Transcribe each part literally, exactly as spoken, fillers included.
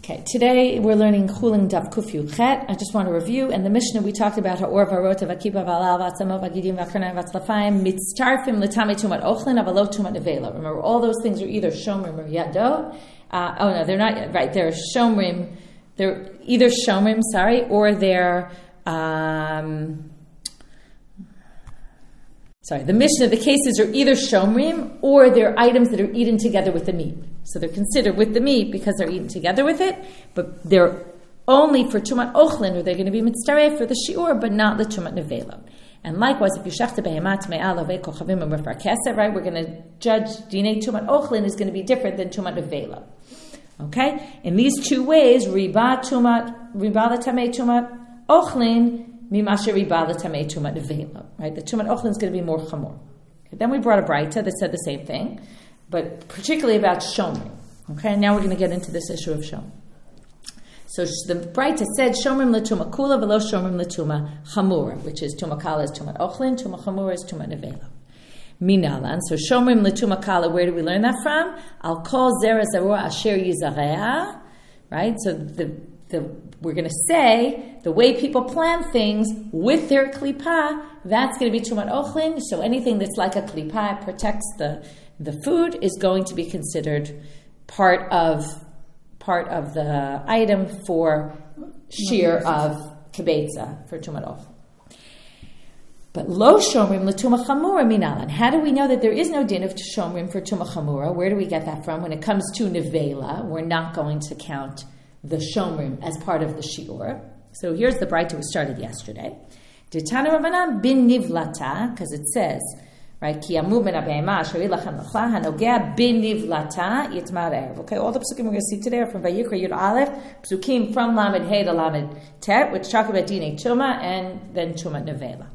Okay, today we're learning Chulin Daf Kuf Yud Chet. I just want to review. And the Mishnah, we talked about Ha'or V'Arota V'Kipa V'Alal V'Atzamo V'Gidim V'Karnai V'Atzlafayim Mitztarfim L'Tamei Tumat Ochlin Avalot Tumat Nevela. Remember, all those things are either Shomrim or Yadot. Uh, oh no, they're not, right, they're Shomrim, they're either Shomrim, sorry, or they're, um, sorry, the Mishnah, the cases are either Shomrim or they're items that are eaten together with the meat. So they're considered with the meat because they're eaten together with it, but they're only for Tumat Ochlin, or they're going to be mitzaref for the shiur, but not the Tumat Nevela. And likewise, if you shechta behemat me'al ovei kochavim u'mefar kesef, right, we're going to judge dinei Tumat Ochlin is going to be different than Tumat Nevela. Okay? In these two ways, riba Tumat, riba l'tamei Tumat Ochlin, mimasher riba l'tamei Tumat Nevela. Right? The Tumat Ochlin is going to be more chamor. Okay, then we brought a Braita that said the same thing, but particularly about Shomrim. Okay, now we're going to get into this issue of Shomrim. So the Braita said, Shomrim l'tuma kula v'lo Shomrim l'tuma chamura, which is tuma kala is tumat ochlin, tuma chamura is tumat nevela. Minalan. So Shomrim l'tuma kala, where do we learn that from? Al kol zera zarua asher yizarea. Right? So the the we're going to say the way people plan things with their klipa, that's going to be tumat ochlin. So anything that's like a klipa, it protects the the food, is going to be considered part of part of the item for shear of kibetza for tumat ochlin. But lo shomrim l'tuma chamura minalan. How do we know that there is no din of shomrim for tuma chamura? Where do we get that from? When it comes to nevela, we're not going to count the shomrim as part of the shiur. So here's the Braita we started yesterday. Ditana Rabbanan bin nivlata, because it says, right, ki amud min habehema asher yilachem l'chla hanogea bin nivlata yitmar erev. Okay, all the psukim we're going to see today are from Vayikra Yud Aleph, psukim from Lamed Hey to Lamed Tet, which talk about dinei tuma and then tumat nevela.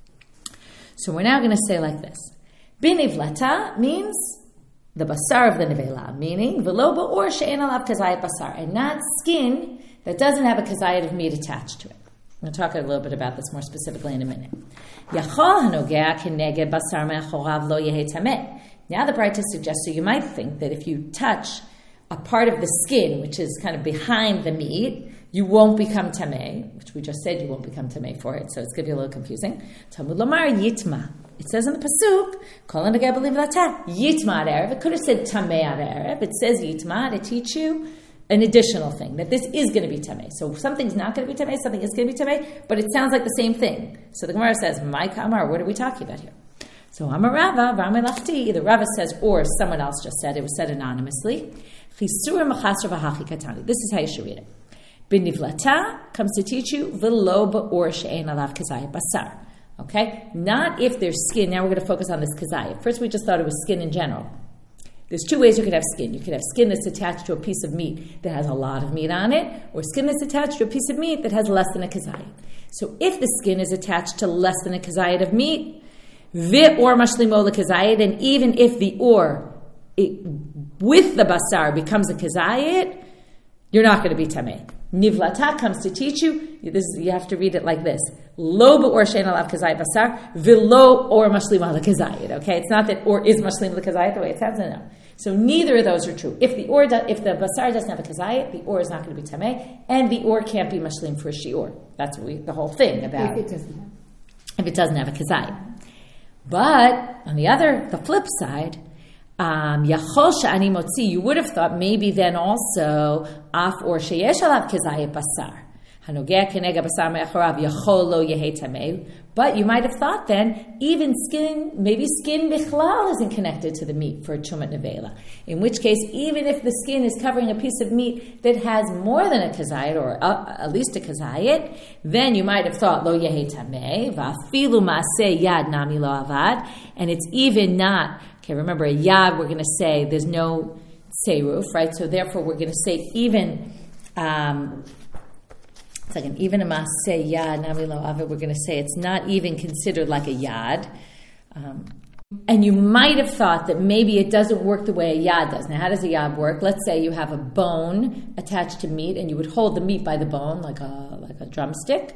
So we're now going to say like this. Bin nivlata means the basar of the nevela, meaning v'lo ba'or she'en alav kazayat basar, and not skin that doesn't have a kazayat of meat attached to it. I'm going to talk a little bit about this more specifically in a minute. Yachol hanogea keneged basar me'achorav lo yehe tameh. Now the Braita suggests, so you might think that if you touch a part of the skin, which is kind of behind the meat, you won't become tameh, which we just said you won't become tameh for it, so it's going to be a little confusing. Talmud Lomar yitma. It says in the pasuk, Kol hanogea b'livlata yitma ad erev. It could have said tameh ad erev. It says yitma to teach you an additional thing, that this is going to be tameh. So something's not going to be tameh, something is going to be tameh, but it sounds like the same thing. So the Gemara says, my kamar, what are we talking about here? So Amar Rava, V'amei lachti, either Rava says or someone else just said, it was said anonymously. Chisur machasra v'hachi katani. This is how you should read it. Bin nivlata comes to teach you v'lo ba'or she'ein alav kazayat basar. Okay? Not if there's skin. Now we're going to focus on this kazayat. First we just thought it was skin in general. There's two ways you could have skin. You could have skin that's attached to a piece of meat that has a lot of meat on it, or skin that's attached to a piece of meat that has less than a kazayat. So if the skin is attached to less than a kazayat of meat, vi or mashlimo lekazayat, and even if the or it, with the basar becomes a kazayat, you're not going to be tameh. Nivlata comes to teach you, this is, you have to read it like this. Lo ba'or she'en alav kazayat basar, v'lo or mashlima lekazayat. Okay, it's not that or is mashlima lekazayat the way it sounds, no. So neither of those are true. If the or, do, if the basar doesn't have a kazayat, the or is not going to be tameh, and the or can't be mashlim for a shiur. That's what we, the whole thing about if it doesn't have, if it doesn't have a kazayat. But on the other, the flip side, um, yachol she'ani motzi, you would have thought maybe then also af or sheyesh alav kazayat basar. Hanogea kenega basar me'achorav yachol lo yehe tameh. But you might have thought then, even skin, maybe skin bichlal isn't connected to the meat for tumat nevela. In which case, even if the skin is covering a piece of meat that has more than a kazayat, or uh, at least a kazayat, then you might have thought, lo yehe tameh, va'afilu ma'aseh yad nami lo avad, and it's even not, okay, remember, a yad, we're going to say, there's no seiruf, right? So therefore, we're going to say even, um, Second, even a maaseh yad, nami lo avid, we're going to say it's not even considered like a yad. Um, and you might have thought that maybe it doesn't work the way a yad does. Now, how does a yad work? Let's say you have a bone attached to meat, and you would hold the meat by the bone like a like a drumstick.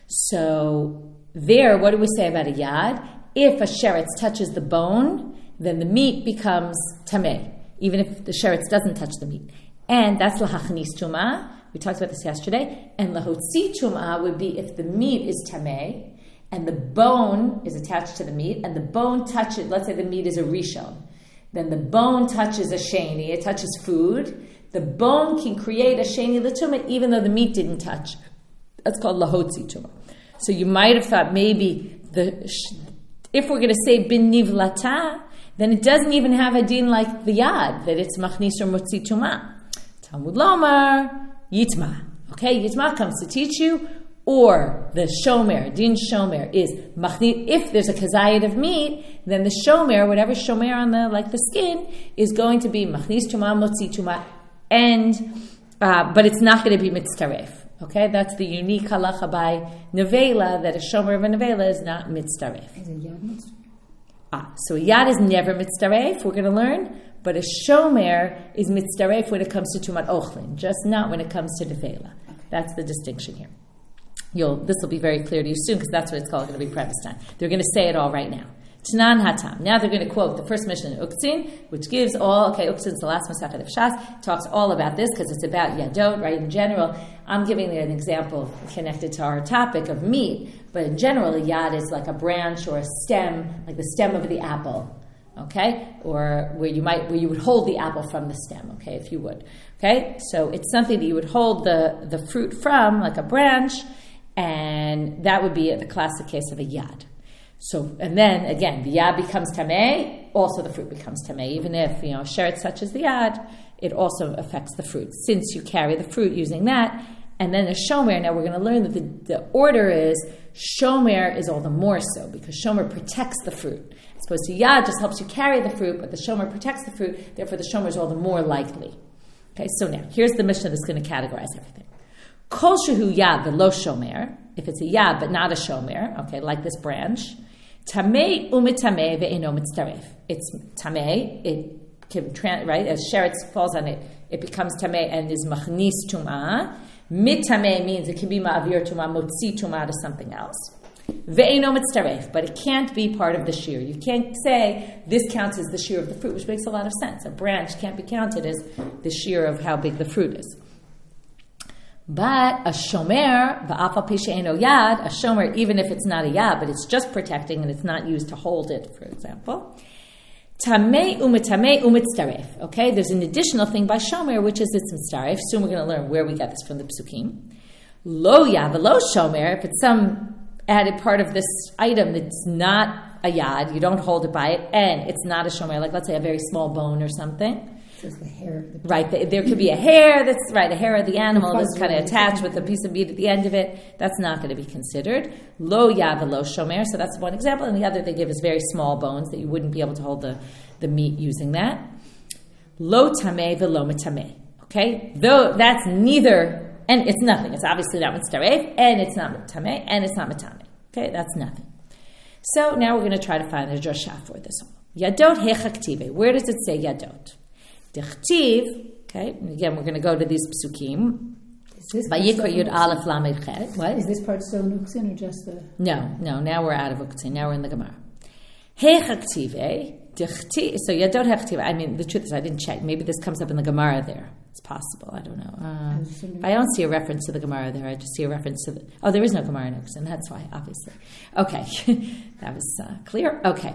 So there, what do we say about a yad? If a sheretz touches the bone, then the meat becomes tameh, even if the sheretz doesn't touch the meat. And that's lahachnis tumah. We talked about this yesterday. And lahotzi tumah would be if the meat is tameh, and the bone is attached to the meat, and the bone touches, let's say the meat is a rishon. Then the bone touches a sheni, it touches food. The bone can create a sheni l'tumah even though the meat didn't touch. That's called lahotzi tumah. So you might have thought maybe the if we're going to say bin nivlata, then it doesn't even have a din like the yad, that it's machnis or motzi tumah. Talmud lomar, yitma. Okay, yitma comes to teach you, or the shomer, din shomer, is machnis. If there's a kazayit of meat, then the shomer, whatever shomer on the, like the skin, is going to be machnis tumah, motzi tumah, and, uh, but it's not going to be mitztaref. Okay, that's the unique halacha by nevela, that a shomer of a nevela is not mitztaref. Is a yad mitztaref? Ah, so a yad is never mitztaref, we're going to learn, but a shomer is mitztaref when it comes to tumat ochlin, just not when it comes to nevela. Okay. That's the distinction here. You'll, this will be very clear to you soon, because that's what it's called, going to be prefaced on. They're going to say it all right now. Tanan hatam. Now they're going to quote the first Mishnah in Uktzin, which gives all, okay, Uktzin is the last Masachet of Shas, talks all about this, because it's about Yadot, right, in general. I'm giving you an example connected to our topic of meat, but in general, a Yad is like a branch or a stem, like the stem of the apple, okay? Or where you might, where you would hold the apple from the stem, okay, if you would, okay? So it's something that you would hold the, the fruit from, like a branch, and that would be the classic case of a Yad. So, and then again, the yad becomes tameh, also the fruit becomes tameh. Even if, you know, sheretz touches the yad, it also affects the fruit, since you carry the fruit using that. And then a shomer, now we're going to learn that the, the order is, shomer is all the more so, because shomer protects the fruit. As opposed to yad just helps you carry the fruit, but the shomer protects the fruit, therefore the shomer is all the more likely. Okay, so now, here's the Mishnah that's going to categorize everything. Kol shehu yad v'lo shomer, if it's a yad but not a shomer, okay, like this branch, tamei umitamei ve'eno mitztaref. It's tamei, it can, right, as sheretz falls on it, it becomes tamei and is machnis tumah. Mitamei means it can be ma'avir tumah, motzi tumah to something else. Ve'eno mitztaref, but it can't be part of the shear. You can't say this counts as the shear of the fruit, which makes a lot of sense. A branch can't be counted as the shear of how big the fruit is. But a shomer, va'afal pi she'eno yad, a shomer, even if it's not a yad, but it's just protecting and it's not used to hold it, for example. Tamei umitamei umitztaref. Okay, there's an additional thing by shomer, which is it's mitztaref. Soon we're going to learn where we got this from the psukim. Lo yad v'lo shomer, if it's some added part of this item that's not a yad, you don't hold it by it, and it's not a shomer, like let's say a very small bone or something. The hair of the right, the, there could be a hair that's right, a hair of the animal that's kind of attached with a piece of meat at the end of it. That's not going to be considered. Lo yav lo shomer. So that's one example, and the other they give is very small bones that you wouldn't be able to hold the, the meat using that. Lo tameh velo mitameh. Okay, though that's neither, and it's nothing. It's obviously not mitztaref, and it's not mitameh, and it's not mitameh. Okay, that's nothing. So now we're going to try to find a drasha for this one. Yadot hechaktive. Where does it say yadot? Dechtiv, okay, again, we're going to go to these psukim. Vayikra Yud Aleph Lamed Chet. What? Is this part still in Uktzin or just the... No, no, now we're out of Uktzin. Now we're in the Gemara. Hechaktive, dechtiv. So Yadot hechaktive, I mean, the truth is I didn't check. Maybe this comes up in the Gemara there. It's possible. I don't know. Uh, I don't see a reference to the Gemara there. I just see a reference to the... Oh, there is no Gemara in Uktzin. That's why, obviously. Okay. That was uh, clear. Okay.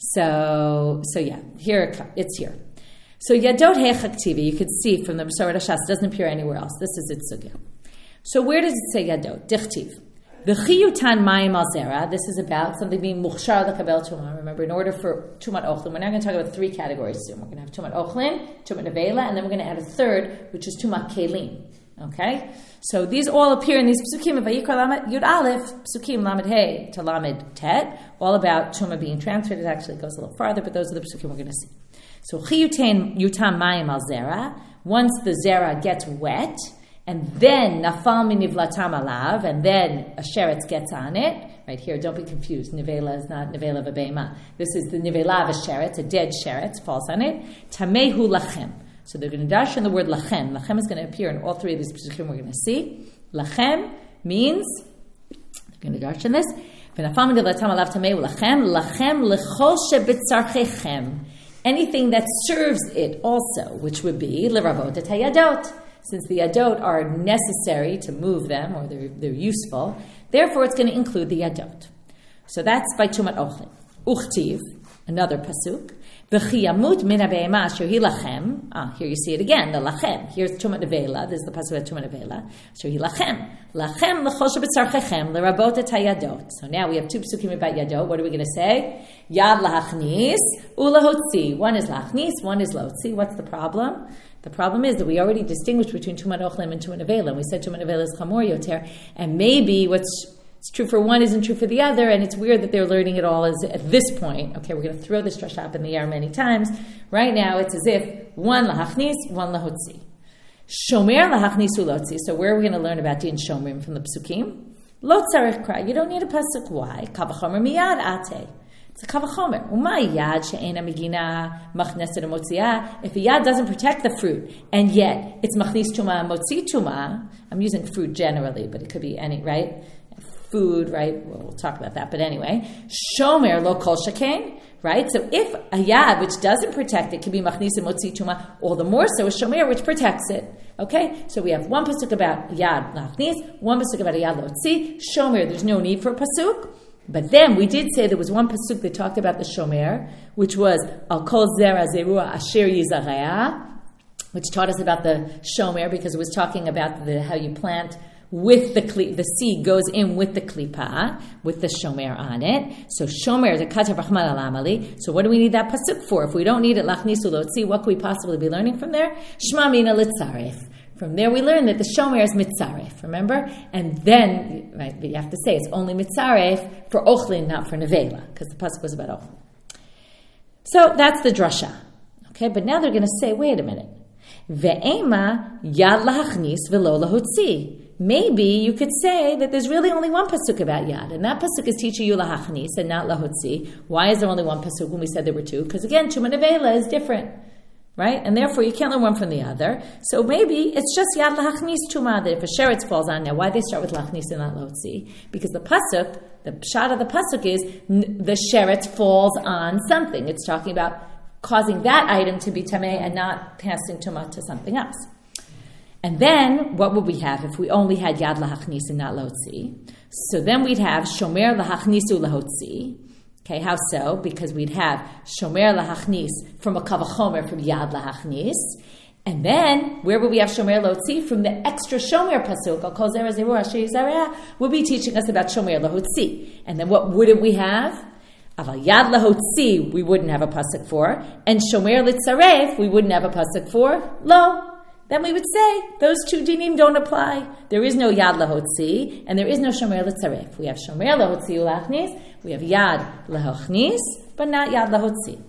So, so yeah, here it comes. It's here. So Yadot Hechaktivi, you can see from the Masorah Shas, doesn't appear anywhere else. This is its sugya. So where does it say Yadot? Dichtiv. V'chiyutan mayim al zera. This is about something being muchshar l'kabel tumah. Remember, in order for tumat ochlin, we're now going to talk about three categories soon. We're going to have tumat ochlin, tumat nevela, and then we're going to add a third, which is tumat kelim. Okay? So these all appear in these psukim of Vayikra Lamed Yud Aleph, psukim Lamed Hey to Lamed Tet, all about tumah being transferred. It actually goes a little farther, but those are the psukim we're going to see. So chiyutain yutam mayim al zera. Once the zera gets wet, and then nafal minivlatam alav, and then a sheretz gets on it. Right here, don't be confused. Nivela is not nivela v'beima. This is the nivela of a sheretz, a dead sheretz falls on it. Tamehu lachem. So they're going to dash in the word lachem. Lachem is going to appear in all three of these psukim we're going to see. Lachem means, they're going to dash in this. V'nafal minivlatam alav tamehu lachem. Lachem lechol shebitzarchechem. anything that serves it also, which would be l'ravot et hayadot. Since the yadot are necessary to move them, or they're, they're useful, therefore it's going to include the yadot. So that's by Tumat Ochlin. Uchtiv, another pasuk. V'chiyamut min ha'be'ema asher hi lachem. Ah, here you see it again, the lachem. Here's Tumat Nevela. This is the pasuk of Tumat Nevela. Asher hi lachem. Lachem l'chol shebetzarchechem l'rabot et hayadot. So now we have two pasukim about yadot. What are we going to say? Yad lahachnis ulahotzi. One is lahachnis, one is lahotzi. What's the problem? The problem is that we already distinguished between Tumat Ochlim and Tumat Nevela. We said Tumat Nevela is Chamor Yoter, and maybe what's true for one isn't true for the other, and it's weird that they're learning it all as, at this point. Okay, we're going to throw this drush up in the air many times. Right now, it's as if one lahachnis, one lahotzi. Shomer lahachnis ulotzi. So where are we going to learn about din shomrim from the psukim? Lo tzarech kra. You don't need a pasuk. Why? Kavachomer miyad ate. It's a kavachomer. Umay yad she'ena megina machneset motzia. If a yad doesn't protect the fruit, and yet it's machnis tuma motzi tuma, I'm using fruit generally, but it could be any, right? Food, right? Well, we'll talk about that. But anyway, shomer lo kol shekain, right? So if a yad which doesn't protect it can be machnis and motzi tuma, all the more so a shomer which protects it. Okay, so we have one pasuk about yad machnis, one pasuk about a yad lotzi. Shomer, there's no need for a pasuk. But then we did say there was one pasuk that talked about the shomer, which was al kol zera zerua asher yizareh, which taught us about the shomer because it was talking about the how you plant with the kli, the seed goes in with the klipa, with the shomer on it. So shomer is a katav rahman al amali. So what do we need that pasuk for? If we don't need it, lachnisu lotzi, what could we possibly be learning from there? Shma mina litzaref. From there we learn that the shomer is mitzaref, remember? And then, right, but you have to say it's only mitzaref for ochlin, not for nevela, because the pasuk was about ochlin. So that's the drasha. Okay, but now they're going to say, wait a minute. Ve'ema yad lahachnis v'lo lahotzi. Maybe you could say that there's really only one pasuk about yad, and that pasuk is teaching you lahachnis and not lahotzi. Why is there only one pasuk when we said there were two? Because again, Tumat Nevela is different. Right? And therefore, you can't learn one from the other. So maybe it's just yad lahachnis tuma that if a sheretz falls on. Now, why they start with lachnis and not lotzi? Because the pasuk, the pshat of the pasuk is n- the sheretz falls on something. It's talking about causing that item to be tameh and not passing tuma to something else. And then, what would we have if we only had yad lahachnis and not lotzi? So then we'd have shomer lahachnisu lahotzi. Okay, how so? Because we'd have shomer lahachnis from a kavachomer from yad lahachnis, and then where would we have shomer lotzi from the extra shomer pasuk? Al kol zera zerua asher yizareh would be teaching us about shomer lahotzi, and then what wouldn't we have? Aval yad lahotzi we wouldn't have a pasuk for, and shomer litzaref we wouldn't have a pasuk for. Lo. Then we would say those two dinim don't apply. There is no yad lahotzi, and there is no shomer litzaref. We have shomer lahotzi ulachnis, we have yad lahachnis, but not yad lahotzi.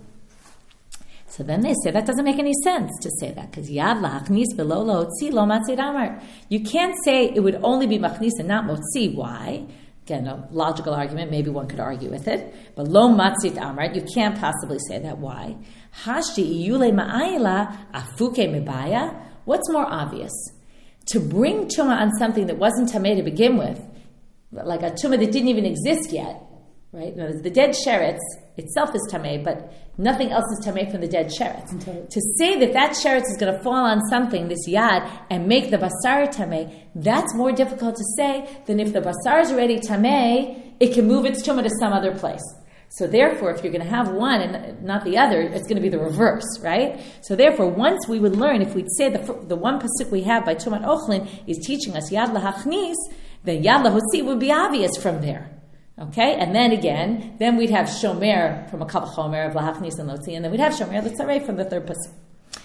So then they say that doesn't make any sense to say that, because yad lahachnis v'lo lahotzi lo matzid amar. You can't say it would only be machnis and not motzi. Why? Again, a logical argument, maybe one could argue with it. But lo matzit amar, you can't possibly say that. Why? Hashi iyule ma'ayla afuke mebaya. What's more obvious? To bring tumah on something that wasn't tameh to begin with, like a tumah that didn't even exist yet, right? The dead sheretz itself is tameh, but nothing else is tameh from the dead sheretz. Okay. To say that that sheretz is going to fall on something, this yad, and make the basar tameh, that's more difficult to say than if the basar is already tameh, it can move its tumah to some other place. So therefore, if you're going to have one and not the other, it's going to be the reverse, right? So therefore, once we would learn, if we'd say the the one pasuk we have by Tumat Ochlin is teaching us yad lahachnis, then yad lahotzi would be obvious from there, okay? And then again, then we'd have shomer from a kavachomer of lahachnis and lotzi, and then we'd have shomer litzareh from the third pasuk.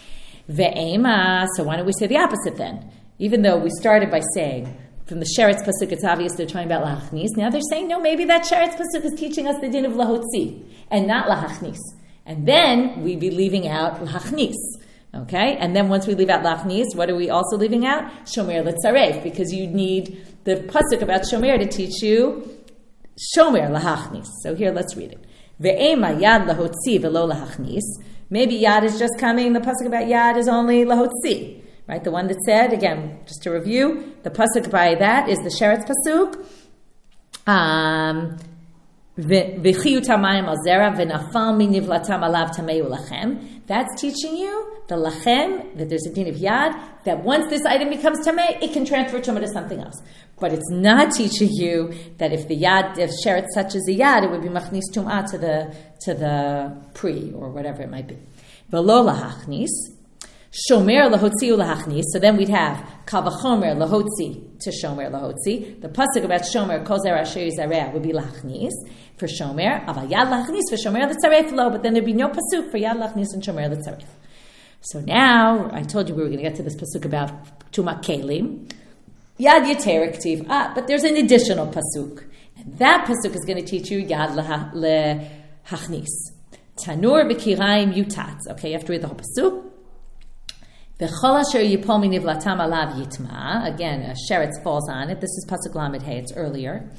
Ve'ema. So why don't we say the opposite then? Even though we started by saying from the sheretz pasuk, it's obvious they're talking about lahachnis. Now they're saying, no, maybe that sheretz pasuk is teaching us the din of lahotzi and not lahachnis. And then we'd be leaving out lahachnis. Okay? And then once we leave out lahachnis, what are we also leaving out? Shomer litzaref, because you need the pasuk about shomer to teach you shomer lahachnis. So here, let's read it. Ve'ema yad lahotzi velo lahachnis. Maybe yad is just coming, the pasuk about yad is only lahotzi. Right, the one that said, again, just to review, the pasuk by that is the sheretz pasuk. Um, That's teaching you the lachem, that there's a din of yad, that once this item becomes tamei, it can transfer tumah to something else. But it's not teaching you that if the yad, if sheretz touches the yad, it would be machnis tumah to the to the pri or whatever it might be. V'lo lahachnis, shomer lahotzi ulahachnis. So then we'd have kavachomer lahotzi to shomer lahotzi. The pasuk about shomer kol zera asher yizareh would be lahachnis for shomer. Aval yad lahachnis for shomer l'tzaref lo. But then there'd be no pasuk for yad lahachnis and shomer l'tzaref. So now I told you we were going to get to this pasuk about tumat kelim. Yad yeter ktiv. Ah, but there's an additional pasuk, and that pasuk is going to teach you yad lehachnis. Tanur b'kirayim yutatz. Okay, you have to read the whole pasuk. V'chol asher yipol minivlatam alav yitma. Again, a sheretz falls on it. This is pasuk lamed hey. It's earlier.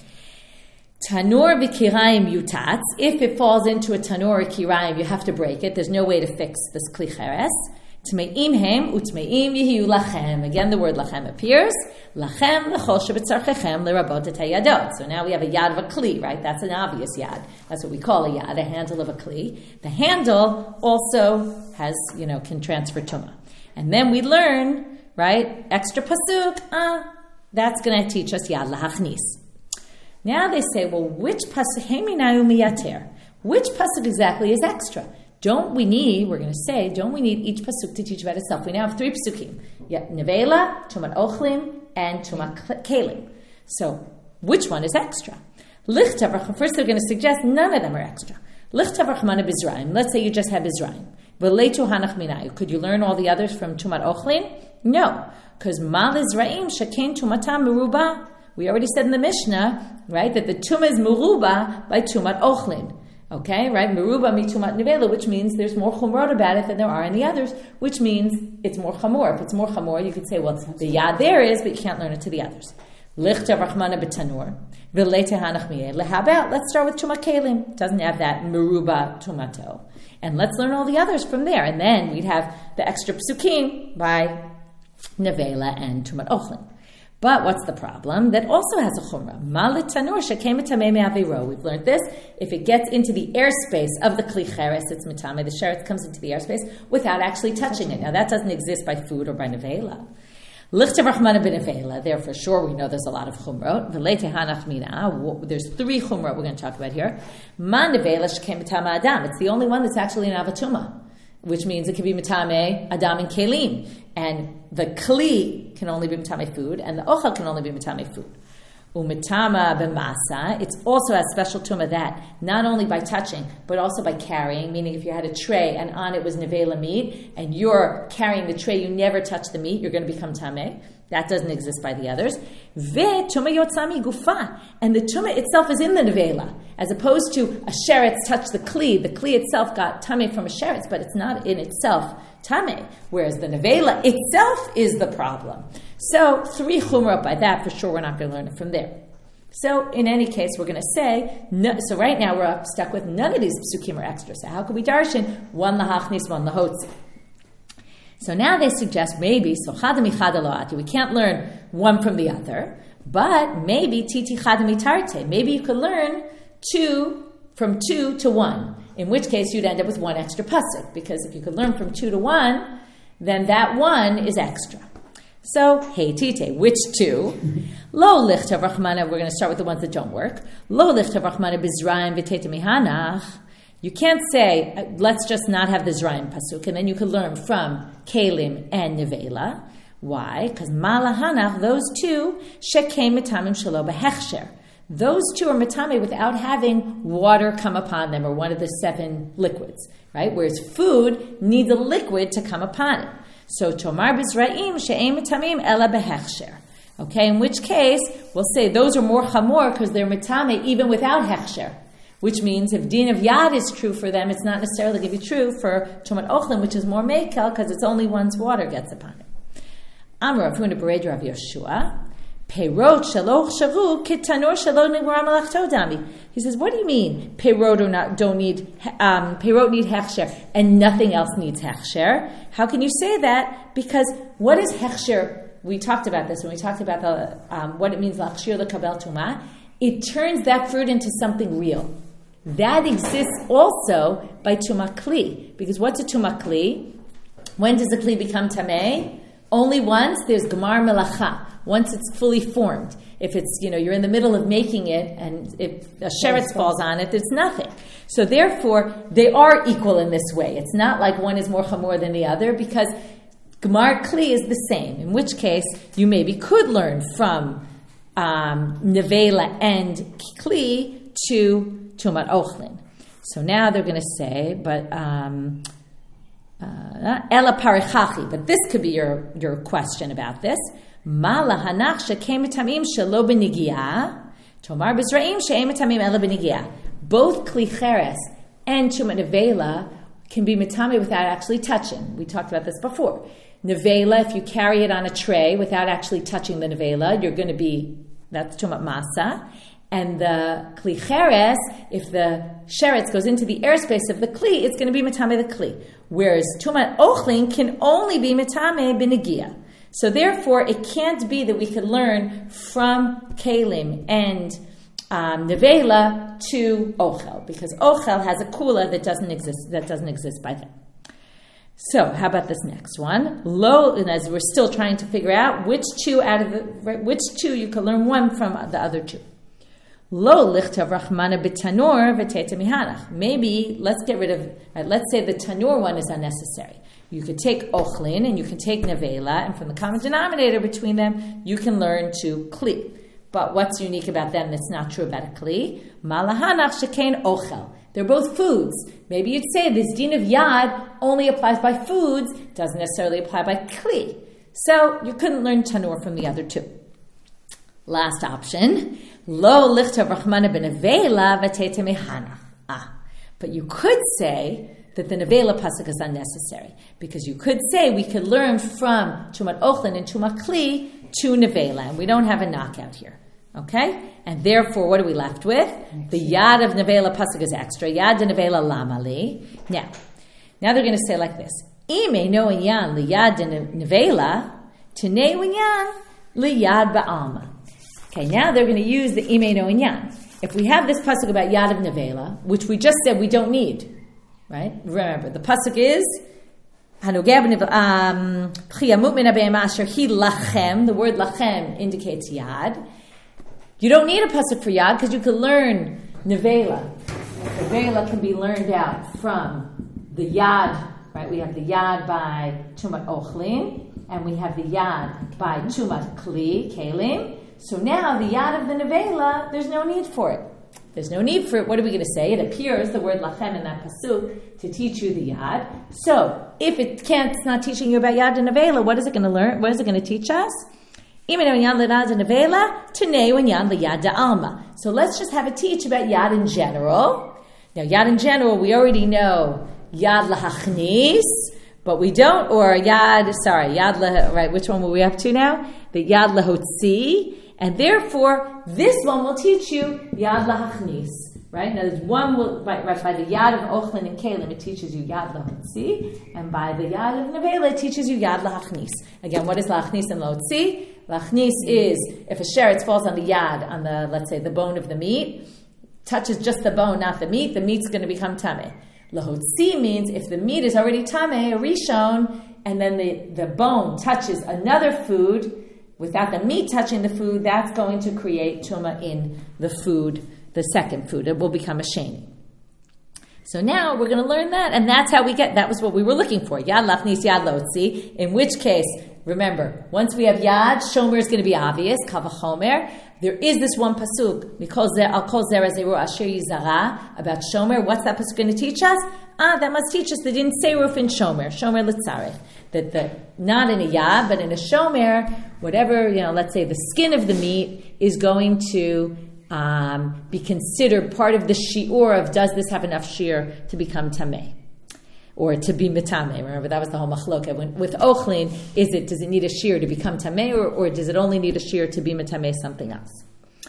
Tanur b'kirayim yutatz. If it falls into a tanur or kirayim, you have to break it. There's no way to fix this kli cheres. Tmeim hem utmeim yihiu lachem. Again, the word lachem appears. Lachem l'chol shebetzarchechem l'rabot et hayadot. So now we have a yad of a kli, right? That's an obvious yad. That's what we call a yad, a handle of a kli. The handle also has, you know, can transfer tumah. And then we learn, right, extra pasuk, ah, that's going to teach us yad lahachnis. Now they say, well, which pasuk, heminayu miyater? Which pasuk exactly is extra? Don't we need, we're going to say, don't we need each pasuk to teach about itself? We now have three pasukim. Yeah, nevela, tumat ochlim, and tumat kelim. So, which one is extra? Lichtav, first they're going to suggest none of them are extra. Lichtav rachmana bizraim. Let's say you just have bizraim. V'leitu hanach minayu. Could you learn all the others from tumat ochlim? No, because mal izraim shakein tumatam meruba. We already said in the Mishnah, right, that the tumah is meruba by tumat ochlim. Okay, right? Meruba mitumat nevela, which means there's more chumrot about it than there are in the others, which means it's more chamor. If it's more chamor, you could say, well, the yad there is, but you can't learn it to the others. Lichta rachmana b'tanur, v'leite hanach mi'el. How about, let's start with tumat kelim. Doesn't have that meruba tumato. And let's learn all the others from there. And then we'd have the extra psukim by nevela and tumat ochlim. But what's the problem? That also has a chumrah. Malit tanur shekem etamei me'aviro. We've learned this. If it gets into the airspace of the kli cheres, it's metame. The sheretz comes into the airspace without actually touching it. Now that doesn't exist by food or by nevela. Lichtav rachmana b'nevela. There for sure we know there's a lot of chumrot. V'leite hanach mina. There's three chumrot we're going to talk about here. Ma nevela shekem etama adam. It's the only one that's actually an avatuma, which means it can be metame adam and kelim. And the kli can only be metame food, and the ochel can only be metame food. Umitama b'masa, it's also a special tumah that not only by touching, but also by carrying, meaning if you had a tray and on it was nevela meat, and you're carrying the tray, you never touch the meat, you're going to become tameh. That doesn't exist by the others. Ve tumah yotzami gufa, and the tumah itself is in the nevela, as opposed to a sheretz touched the kli. The kli itself got tameh from a sheretz, but it's not in itself tameh, whereas the nevela itself is the problem. So three chumrot by that, for sure we're not going to learn it from there. So in any case, we're going to say, no, so right now we're stuck with none of these psukim are extra. So how could we darshan one lahachnis, one lahotzi? So now they suggest maybe, so chadami chadaloati, we can't learn one from the other, but maybe titi chadami tarte, maybe you could learn two from two to one, in which case you'd end up with one extra pasuk, because if you could learn from two to one, then that one is extra. So, hey tite, which two? Lo lichtav rachmana, we're going to start with the ones that don't work. Lo lichtav rachmana bizraim v'tete mihanach. You can't say, uh, let's just not have the Zrayim pasuk, and then you could learn from Kelim and Nevela. Why? Because Malahanach, those two, Shekem Metamim Shalo Behechsher. Those two are Metame without having water come upon them, or one of the seven liquids, right? Whereas food needs a liquid to come upon it. So, Tomar Bizraim She'em Metamim Ela Behechsher. Okay, in which case, we'll say those are more Chamor because they're Metame even without Hechsher. Which means if din of yad is true for them, it's not necessarily going to be true for tumat ochlim, which is more mekel, because it's only once water gets upon it. Amar Rav Huna Bered Rav Yoshua, peirot shaloch shavu kitanor shalo niguram malachto dami. He says, what do you mean peirot or not don't need um, peirot need hechsher and nothing else needs hechsher? How can you say that? Because what is hechsher? We talked about this when we talked about the um, what it means lachshir lekabel tumah. It turns that fruit into something real. that exists also by Tumah Kli. Because what's a Tumah Kli? When does a Kli become Tameh? Only once there's Gemar Melacha. Once it's fully formed. If it's, you know, you're in the middle of making it and if a sheretz falls on it, there's nothing. So therefore, they are equal in this way. It's not like one is more chamor than the other because Gemar Kli is the same. In which case, you maybe could learn from um, Nevela and Kli to Tumat Ochlin. So now they're going to say, but um, uh, Ela Parichachi. But this could be your, your question about this. Ma lahanach shekem etamim shelo b'nigia, tomar b'zraim she'em etamim ela b'nigia. Both kli cheres and tumat nevela can be metame without actually touching. We talked about this before. Nevela, if you carry it on a tray without actually touching the nevela, you're going to be, that's tumat masa. And the kli cheres, if the sheretz goes into the airspace of the kli, it's going to be metame the kli. Whereas tumat ochlin can only be metame b'nigia. So therefore, it can't be that we could learn from Kalim and um, Nevela to Ochel, because Ochel has a kula that doesn't exist that doesn't exist by them. So how about this next one? Lo, and as we're still trying to figure out which two out of the which two you can learn one from the other two. Lo lichtav rachmana b'tanur v'teta mihanach. Maybe let's get rid of. Right, let's say the tanur one is unnecessary. You could take Ochlin and you can take Nevela, and from the common denominator between them, you can learn to Kli. But what's unique about them that's not true about a Kli? Malahanach shekain Ochel. They're both foods. Maybe you'd say this din of Yad only applies by foods, doesn't necessarily apply by Kli. So you couldn't learn Tanur from the other two. Last option. Lo lichtav rachmana b'nevela v'tete mehanach. Ah, but you could say that the Nevela pasuk is unnecessary. Because you could say we could learn from Tumat Ochlin and Tumat Kli to Nevela, and we don't have a knockout here. Okay? And therefore, what are we left with? The Yad of Nevela pasuk is extra. Yad de Nevela lamali. Now, now they're going to say like this. Ime no inyan li Yad de Nevela, Tene inyan li Yad ba'alma. Okay, now they're going to use the Ime no inyan. If we have this pasuk about Yad of Nevela, which we just said we don't need, right? Remember, the pasuk is um, the word lachem indicates yad. You don't need a pasuk for yad because you can learn nevela. Nevela can be learned out from the yad, right? We have the yad by tumat ochlin, and we have the yad by tumat kli, kalim. So now the yad of the nevela, there's no need for it. There's no need for it. What are we going to say? It appears, the word lachem in that pasuk, to teach you the yad. So, if it can't, it's not teaching you about yad and nevela, what is it going to learn? What is it going to teach us? So let's just have a teach about yad in general. Now, yad in general, we already know yad lahachnis, but we don't, or yad, sorry, yad lah, right, which one were we up to now? The yad lahotzi. And therefore, this one will teach you Yad Lahachnis, right? Now, there's one will, right, right, by the Yad of Ochlin and Kalim, it teaches you Yad Lahotzi, and by the Yad of Nevela, it teaches you Yad Lahachnis. Again, what is Lahachnis and Lahotzi? Lahachnis is, if a sheretz falls on the Yad, on the, let's say, the bone of the meat, touches just the bone, not the meat, the meat's going to become Tameh. Lahotzi means if the meat is already Tameh, or Rishon, and then the, the bone touches another food, without the meat touching the food, that's going to create tuma in the food, the second food. It will become a sheni. So now we're going to learn that, and that's how we get, that was what we were looking for. Yad lachnis, yad lotzi. In which case, remember, once we have yad, shomer is going to be obvious, kavachomer. There is this one pasuk, I'll call zera zeru asher yizara, about shomer. What's that pasuk going to teach us? Ah, that must teach us they didn't say roof in shomer, shomer litzarech. That the, not in a yad, but in a shomer, whatever, you know, let's say the skin of the meat is going to um, be considered part of the shi'ur of does this have enough shear to become tameh or to be mitame. Remember, that was the whole machloka. When, with ochlin, is it, does it need a shear to become tameh or, or does it only need a shear to be mitame something else?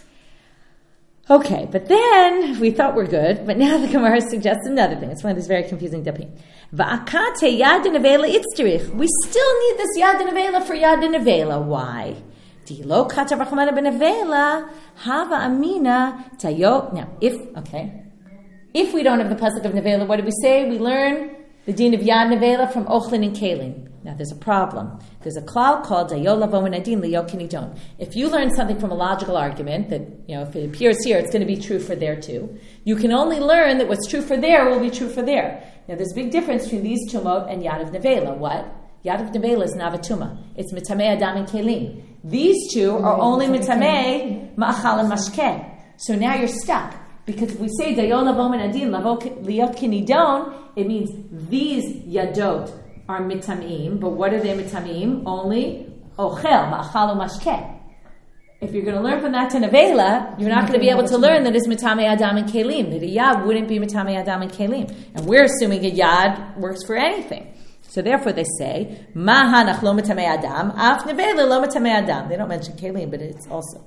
Okay, but then we thought we're good, but now the Gemara suggests another thing. It's one of these very confusing dapim. Va'akate yad nevela itzterich. We still need this yad nevela for yad nevela. Why? Dilo kata rachmana benevela hava amina tayo. Now, if okay, If we don't have the pasuk of nevela, what do we say? We learn the din of yad nevela from ochlin and kalim. Now there's a problem. There's a klal called dayo lavo and adin liyo kinidon. If you learn something from a logical argument that, you know, if it appears here, it's going to be true for there too. You can only learn that what's true for there will be true for there. Now there's a big difference between these tumot and yad of nevela. What? Yad of nevela is navatuma. It's mitamei adam and kelim. These two are only mitamei ma'achal and mashkeh. So now you're stuck. Because if we say dayo lavo and adin liyo kinidon, it means these yadot are mitamim, but what are they mitamim? Only ochel, ma'achal mashkeh. If you're going to learn from that to nevela, you're not going to be able to learn that it's mitame adam and kelim. That a yad wouldn't be mitame adam and kelim, and we're assuming a yad works for anything. So therefore, they say mahanach lo mitame adam, af nevela lo mitame adam. They don't mention kelim, but it's also.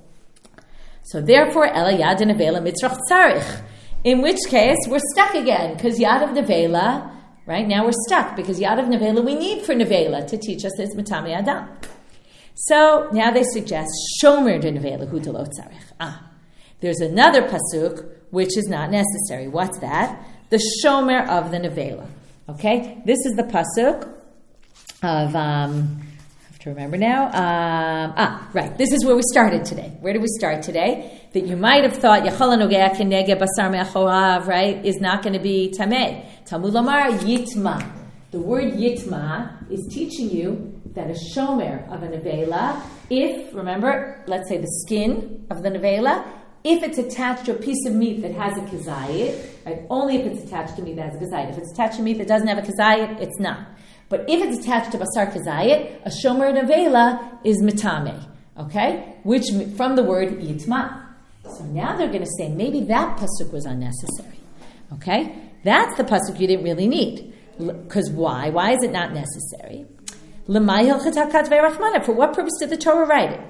So therefore, ela yad and nevela mitzrach tzarich. In which case, we're stuck again because yad of nevela. Right now we're stuck because yad of nevela we need for nevela to teach us it's mitame adam. So now they suggest shomer de nevela hu delot tzarich. Ah, there's another pasuk which is not necessary. What's that? The shomer of the nevela. Okay, this is the pasuk of. Um, I have to remember now. Um, ah, right. This is where we started today. Where did we start today? That you might have thought yachol hanogea keneged basar me'achorav, right, is not going to be tameh. Talmud Lomar yitma. The word yitma is teaching you that a shomer of a nevela, if, remember, let's say the skin of the nevela, if it's attached to a piece of meat that has a kazayit, right, only if it's attached to meat that has a kazayit. If it's attached to meat that doesn't have a kazayit, it's not. But if it's attached to basar kazayit, a shomer nevela is mitame, okay? Which, from the word yitma. So now they're going to say maybe that pasuk was unnecessary, okay? That's the pasuk you didn't really need. Because why? Why is it not necessary? For what purpose did the Torah write it?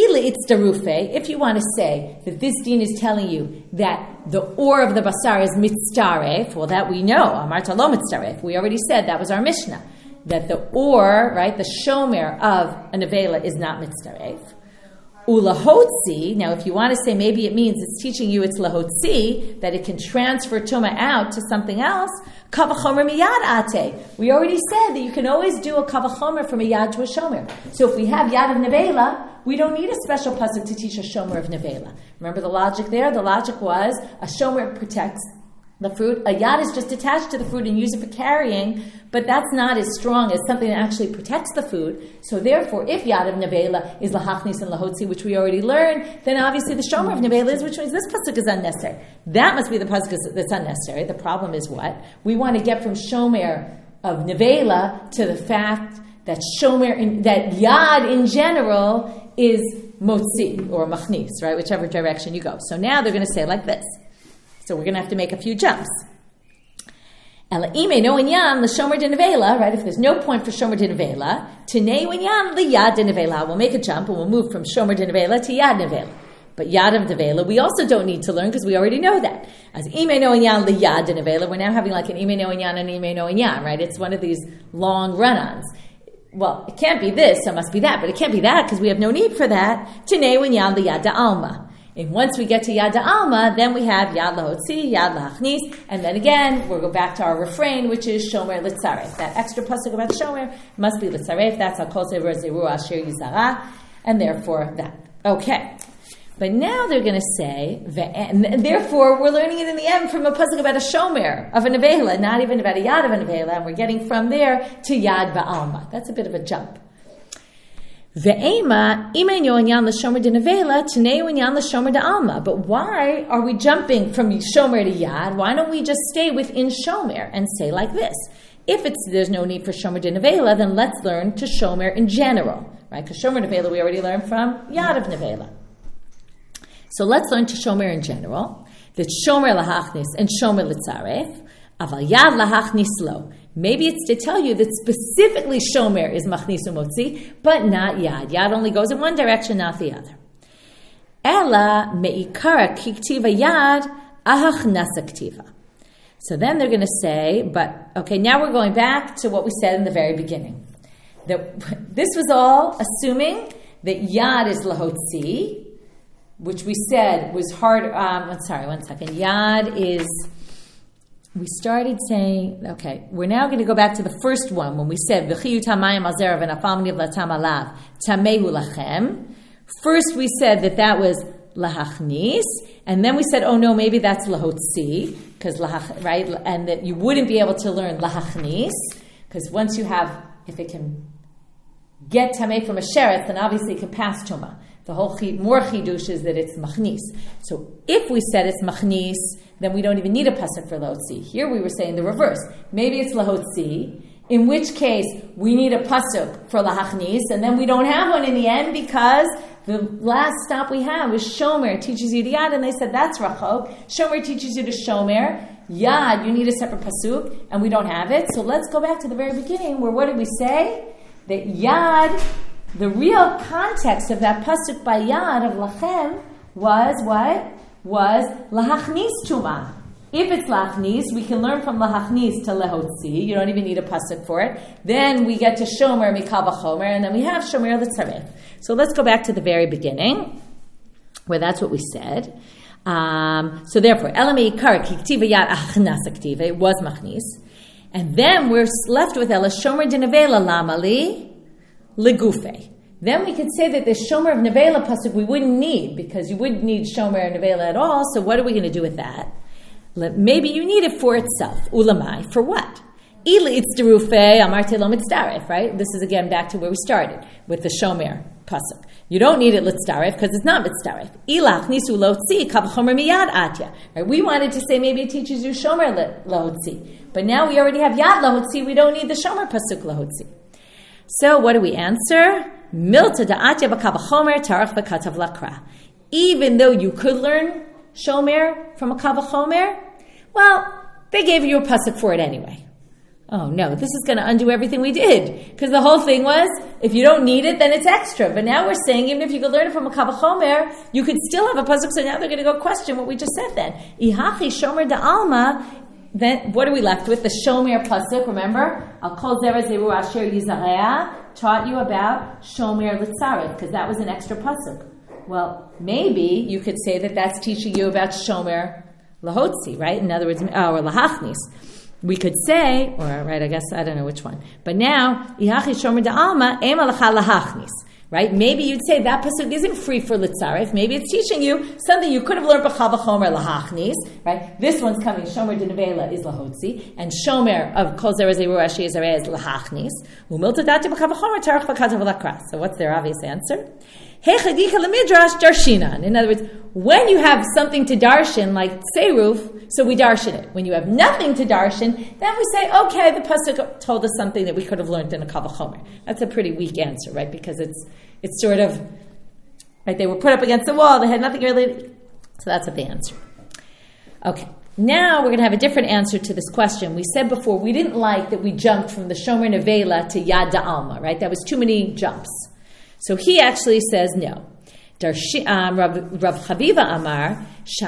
If you want to say that this deen is telling you that the or of the basar is mitzaref, well, that we know. Amarta lo mitzaref. We already said that was our Mishnah. That the or, right, the shomer of a nevela is not mitzaref. Ulahotzi, now if you want to say maybe it means it's teaching you it's lahotzi, that it can transfer tuma out to something else, kavachomer miyad ate. We already said that you can always do a kavachomer from a yad to a shomer. So if we have yad of nevela, we don't need a special pasuk to teach a shomer of nevela. Remember the logic there? The logic was a shomer protects the fruit. A yad is just attached to the fruit and used it for carrying, but that's not as strong as something that actually protects the food. So therefore, if yad of nevela is lahachnis and lahotzi, which we already learned, then obviously the shomer of nevela is, which means this pasuk is unnecessary. That must be the pasuk that's unnecessary. The problem is what? We want to get from shomer of nevela to the fact that shomer, in, that yad in general is motzi or machnis, right? Whichever direction you go. So now they're going to say like this. So we're going to have to make a few jumps. Right? If there's no point for shomer de nevela, tenei winyan liyad de nevela. We'll make a jump and we'll move from shomer de nevela to yad nevela. But yad of nevela, we also don't need to learn because we already know that. As ime no inyan liyad de nevela, we're now having like an ime no inyan and ime no inyan, right? It's one of these long run-ons. Well, it can't be this, so it must be that, but it can't be that because we have no need for that. Tenei winyan liyad de alma. And once we get to Yad Alma, then we have Yad Lahotzi, Yad Lahachnis, and then again, we'll go back to our refrain, which is Shomer Litzaref. That extra pasuk about Shomer must be Litzaref. That's Al Kol Sever Zeru Asher Yizara, and therefore that. Okay. But now they're going to say, and therefore we're learning it in the end from a pasuk about a Shomer, of a Nevela, not even about a Yad of a Nevela, and we're getting from there to Yad Ba'alma. That's a bit of a jump. Ve'ema imenyo inyan l'shomer de nevela tenei inyan l'shomer de alma. But why are we jumping from shomer to yad? Why don't we just stay within shomer and say like this? If it's there's no need for shomer de nevela, then let's learn to shomer in general, right? Because shomer nevela we already learned from yad of nevela. So let's learn to shomer in general. That shomer lahachnis and shomer litzaref, aval yad lahachnis lo. Maybe it's to tell you that specifically shomer is machnis umotzi, but not yad. Yad only goes in one direction, not the other. Ela meikara kiktiva yad ahachnasa ktiva. So then they're going to say, but okay, now we're going back to what we said in the very beginning. That this was all assuming that yad is lahotzi, which we said was hard. Um, sorry, one second. Yad is we started saying, okay, we're now going to go back to the first one when we said, V'chiyu tamayim al zerav v'nafal miniv latam alav tamehu lachem. First we said that that was lahachnis, and then we said, oh no, maybe that's lahotzi, because lahach, right, and that you wouldn't be able to learn lahachnis, because once you have, if it can get tameh from a sheretz, then obviously it can pass tuma. The whole chi, more chidush is that it's machnis. So if we said it's machnis, then we don't even need a pasuk for lahotzi. Here we were saying the reverse. Maybe it's lahotzi, in which case we need a pasuk for lahachnis, and then we don't have one in the end because the last stop we have is shomer teaches you to yad, and they said that's rachok. Shomer teaches you to shomer. Yad, you need a separate pasuk, and we don't have it. So let's go back to the very beginning, where what did we say? That yad, the real context of that pasuk by yad of lachem was what? Was lahachnis tuma. If it's lachnis, we can learn from lahachnis to lehotzi. You don't even need a pasuk for it. Then we get to shomer mikal v'chomer, and then we have shomer l'tzaref. So let's go back to the very beginning, where that's what we said. Um, so therefore, elami ikar kiktiva yad achnas aktiva, it was machnis. And then we're left with ela shomer de nevela lamali legufe. Then we could say that the shomer of nevela pasuk we wouldn't need, because you wouldn't need shomer of nevela at all. So what are we going to do with that? Maybe you need it for itself. Ulamai, for what? Ila itzderufe amarte lo mitzdaref, right? This is again back to where we started with the shomer pasuk. You don't need it litzdaref because it's not mitzdaref. Ila achnisu lotzi kavachomer miyad atya. Right? We wanted to say maybe it teaches you shomer lotzi, but now we already have yad lahotzi. We don't need the shomer pasuk lahotzi. So what do we answer? Milta da'atya b'kavachomer tarach v'katav lakra. Even though you could learn shomer from a kavachomer, well, they gave you a pasuk for it anyway. Oh no, this is going to undo everything we did. Because the whole thing was, if you don't need it, then it's extra. But now we're saying, even if you could learn it from a kavachomer, you could still have a pasuk, so now they're going to go question what we just said then. Ihachi shomer da'alma, then what are we left with? The shomer pasuk, remember? Al kol zera zeru asher yizarea taught you about shomer litzaref, because that was an extra pasuk. Well, maybe you could say that that's teaching you about shomer lahotzi, right? In other words, or lahachnis. We could say, or right, I guess, I don't know which one. But now, ihachi shomer da'alma, ema lacha lahachnis. Right? Maybe you'd say that pasuk isn't free for litzaref. Maybe it's teaching you something you could have learned b'chava chomer lahachnis. Right? This one's coming. Shomer de nevela is lahotzi, and shomer of kol zera zeru asher yizareh is lahachnis. Umilta dati b'chava chomer tarach v'katav lakra. So what's their obvious answer? Hechadika lemidrash darshinan. In other words, when you have something to darshan, like seiruf, so we darshan it. When you have nothing to darshan, then we say, okay, the pasuk told us something that we could have learned in a kavah chomer. That's a pretty weak answer, right? Because it's it's sort of, right, they were put up against the wall, they had nothing really, so that's what they answered. Okay, now we're going to have a different answer to this question. We said before, we didn't like that we jumped from the shomer nevela to yad da'alma, right? That was too many jumps. So he actually says no. Darshi, um, Rav, Rav Chaviva Amar,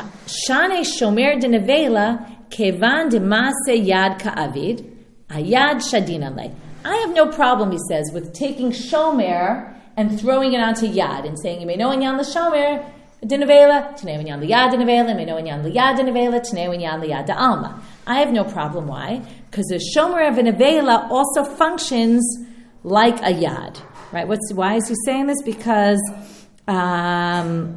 Shane Shomer de Nevela, Kevan de Mase Yad Ka'avid, Ayad Shadina Le. I have no problem, he says, with taking Shomer and throwing it onto Yad and saying, you may know Inyan L'Shomer de Nevela, T'nei Inyan L'Yad de Nevela, you may know Inyan L'Yad de Nevela, T'nei Inyan L'Yad de Alma. I have no problem. Why? Because the Shomer of a Nevela also functions like a Yad. Right? What's why is he saying this? Because um,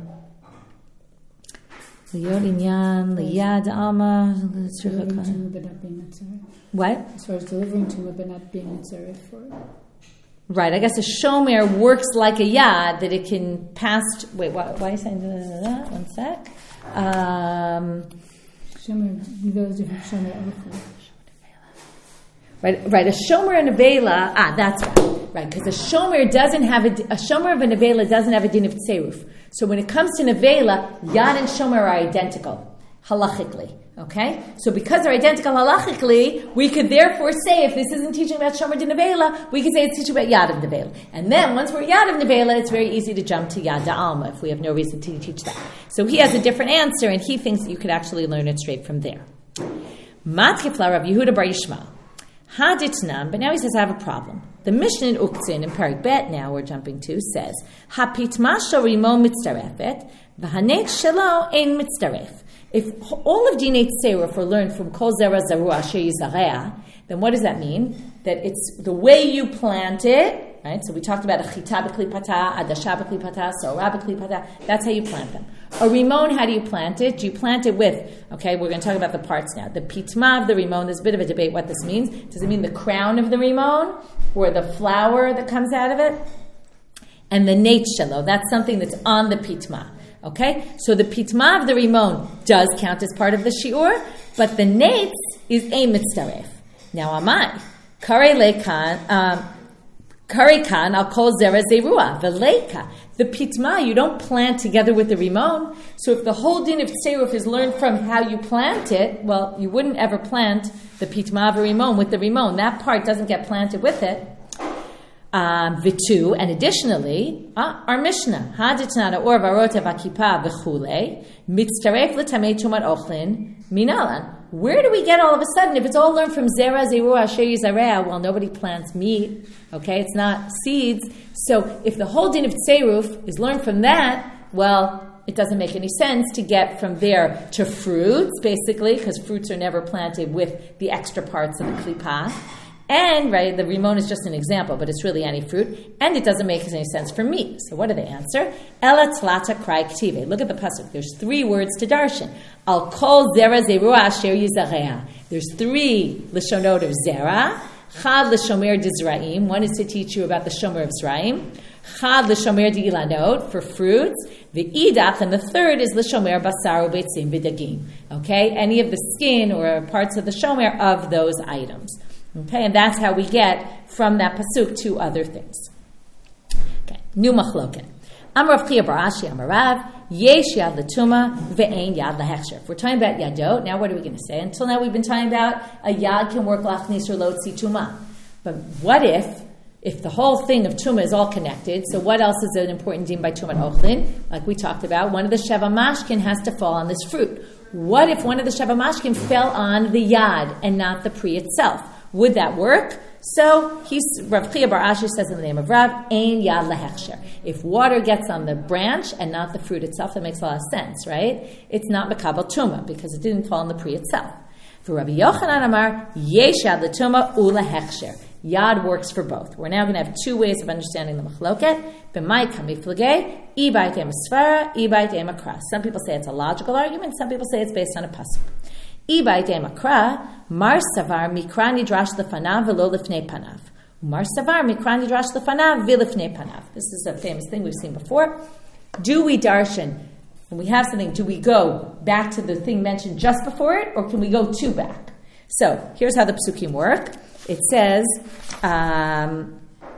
what? As far as delivering tumah but not being mitzaref for it. Right. I guess a shomer works like a yad that it can pass. To, wait, why, why are you saying that? One sec. Um, shomer, those different shomer. Right, right. A shomer and a nevela. Ah, that's right. Right, because a shomer doesn't have a, a shomer of a nevela doesn't have a din of tseruf. So when it comes to nevela, yad and shomer are identical halachically. Okay, so because they're identical halachically, we could therefore say if this isn't teaching about shomer de nevela, we could say it's teaching about yad of nevela. And then once we're yad of nevela, it's very easy to jump to yad da alma if we have no reason to teach that. So he has a different answer, and he thinks that you could actually learn it straight from there. Matkifla Rav Yehuda bar Yishmael. Haditnam, but now he says I have a problem. The Mishnah in Uktzin in Parak Bet, now we're jumping to, says Hapitma shorimo mitzarefet v'hanet shelo ein mitzaref. If all of Dinei Tseruf are learned from Kol Zera Zarua Asher Yizarea, then what does that mean? That it's the way you plant it, right? So we talked about a chita b'kli patah, adasha b'kli patah, sorah b'kli patah. That's how you plant them. A rimon, how do you plant it? Do you plant it with, okay, we're going to talk about the parts now. The pitma of the rimon, there's a bit of a debate what this means. Does it mean the crown of the rimon or the flower that comes out of it? And the nate shelo, that's something that's on the pitma. Okay? So the pitma of the rimon does count as part of the shiur, but the nates is a mitzaref. Now, amai. Kare lekan, um, kare kan, I'll call zera zerua, veleka. The pitma, you don't plant together with the rimon. So if the whole din of tseruf is learned from how you plant it, well, you wouldn't ever plant the pitma of a rimon with the rimon. That part doesn't get planted with it. Um, Vitu, and additionally, uh, our Mishnah, Haditnana or Varota Vakipa Vechule, Mitztaref L'Tamei Tumat Ochlin, Minalan. Where do we get all of a sudden, if it's all learned from Zera, Zerua, Asher Yizarea, well, nobody plants meat, okay, it's not seeds. So if the whole din of Tseruf is learned from that, well, it doesn't make any sense to get from there to fruits, basically, because fruits are never planted with the extra parts of the Klipah. And, right, the rimon is just an example, but it's really any fruit. And it doesn't make any sense for meat. So what do they answer? Ela tlata krai ktive. Look at the pasuk. There's three words to darshan. Al kol zera zerua asher yizarea. There's three lashonot of zera. Chad l'shomer d'Izraim. One is to teach you about the shomer of Zraim. Chad l'shomer d'Ilanot, for fruits. V'idach, and the third is l'shomer basar u'beitzim v'dagim. Okay? Any of the skin or parts of the shomer of those items. Okay, and that's how we get from that pasuk to other things. Okay, new machloket. Amar Rav Chia bar Ashi Amar Rav, yesh yad l'tuma ve'ein yad lahechsher. If we're talking about yadot, now what are we going to say? Until now we've been talking about a yad can work lachnis or lotzi tuma. But what if, if the whole thing of tuma is all connected, so what else is an important din by tumat ochlin? Like we talked about, one of the sheva mashkin has to fall on this fruit. What if one of the sheva mashkin fell on the yad and not the pri itself? Would that work? So he's, Rav Chia bar Ashi says in the name of Rav, ein yad lahechsher. If water gets on the branch and not the fruit itself, that makes a lot of sense, right? It's not mekabel tuma because it didn't fall on the pri itself. For Rabbi Yochanan Amar, yesh yad l'tuma ulahechsher. Yad works for both. We're now going to have two ways of understanding the machloket. B'mai kamiflagei, ibayt ema svara, ibayt ema kras. Some people say it's a logical argument. Some people say it's based on a pasuk. Ibayt ema kra, mar savar mikra nidrash lefanav v'lo lefnei panav. Mar savar mikra nidrash lefanav v'lefnei panav. This is a famous thing we've seen before. Do we darshan, when we have something, do we go back to the thing mentioned just before it, or can we go two back? So, here's how the psukim work. It says, um,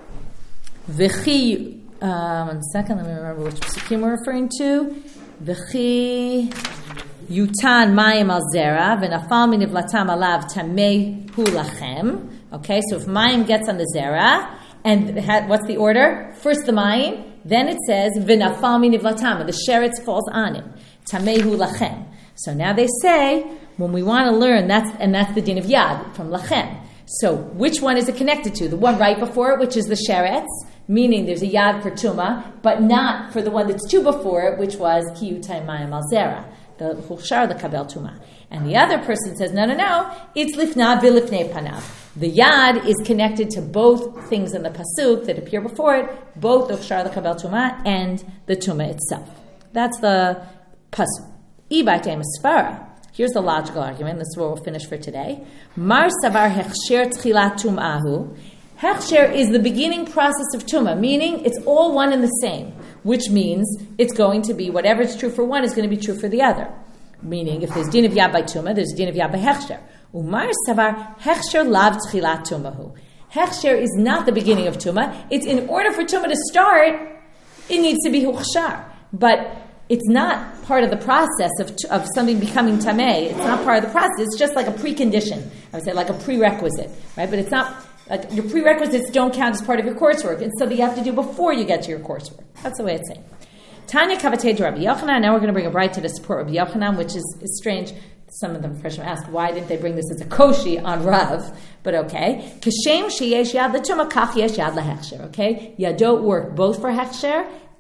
V'chi, um, one second, let me remember which psukim we're referring to. V'chi yutan mayim al zera, v'nafal minivlatam alav tamei hu lachem. Okay, so if mayim gets on the zera, and ha- what's the order? First the mayim, then it says, v'nafal minivlatam, and the sheretz falls on it. Tamei hu lachem. So now they say, when we want to learn, that's and that's the din of yad, from lachem. So, which one is it connected to? The one right before it, which is the sheretz, meaning there's a yad for tuma, but not for the one that's two before it, which was ki yutay mayim al zera, the hushar, the kabel tuma. And the other person says, no, no, no, it's lifna v'lifnei panav. The yad is connected to both things in the pasuk that appear before it, both the hushar, the kabel tuma, and the tuma itself. That's the pasuk. Ibaytei masfara. Here's the logical argument. This is where we'll finish for today. Mar savar hechsher tchilat tum'ahu. Hechsher is the beginning process of tumah, meaning it's all one and the same, which means it's going to be, whatever is true for one is going to be true for the other. Meaning, if there's din of yad by tumah, there's din of yad by hechsher. Umar savar hechsher lav tchilat tumahu. Hechsher is not the beginning of tumah. It's in order for tumah to start, it needs to be huchshar. But it's not part of the process of of something becoming tameh. It's not part of the process. It's just like a precondition. I would say like a prerequisite, right? But it's not, like your prerequisites don't count as part of your coursework. It's something you have to do before you get to your coursework. That's the way it's saying. Tanya kavatei Rabbi Yochanan. Now we're going to bring a bright to to support Rabbi Yochanan, which is, is strange. Some of them freshmen ask, why didn't they bring this as a koshi on Rav? But okay. Kashem sheyesh yad l'tuma kach yesh yad lahechsher. Okay, yadot work both for hechsher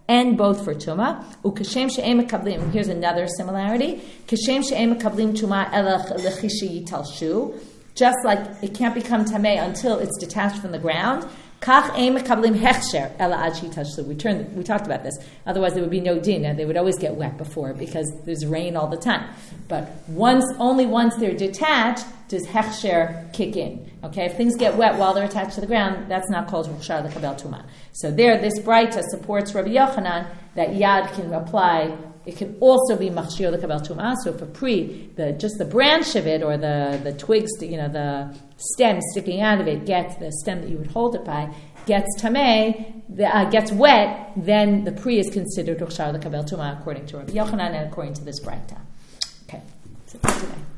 and both for tuma. Ukashem she'em mekablim. Here's another similarity. Kashem she'em mekablim tuma elach lechishi yitalshu. Just like it can't become tamei until it's detached from the ground. Kach ein mekablim hechsher ela ad shitalshu. We turned. We talked about this. Otherwise, there would be no din. They would always get wet before because there's rain all the time. But once, only once they're detached does hechsher kick in. Okay, if things get wet while they're attached to the ground, that's not called mukhshar lekabel tuma. So there, this Braita supports Rabbi Yochanan that yad can apply. It can also be machshir lekabel tuma. So if a pri, the just the branch of it or the the twigs, you know, the stem sticking out of it, gets the stem that you would hold it by, gets tamei, the, uh, gets wet, then the pri is considered mukhshar lekabel tuma according to Rabbi Yochanan and according to this Braita. Okay, so that's today.